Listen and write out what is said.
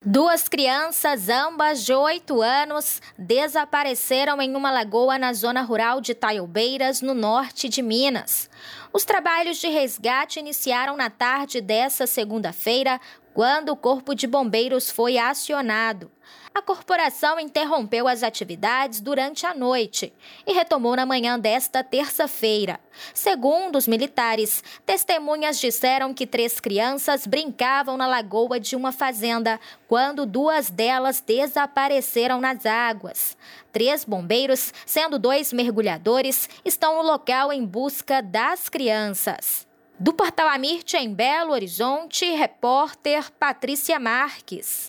Duas crianças, ambas de 8 anos, desapareceram em uma lagoa na zona rural de Taiobeiras, no norte de Minas. Os trabalhos de resgate iniciaram na tarde desta segunda-feira, quando o Corpo de Bombeiros foi acionado. A corporação interrompeu as atividades durante a noite e retomou na manhã desta terça-feira. Segundo os militares, testemunhas disseram que 3 crianças brincavam na lagoa de uma fazenda quando 2 delas desapareceram nas águas. 3 bombeiros, sendo 2 mergulhadores, estão no local em busca das crianças. Do Portal Amirte, em Belo Horizonte, repórter Patrícia Marques.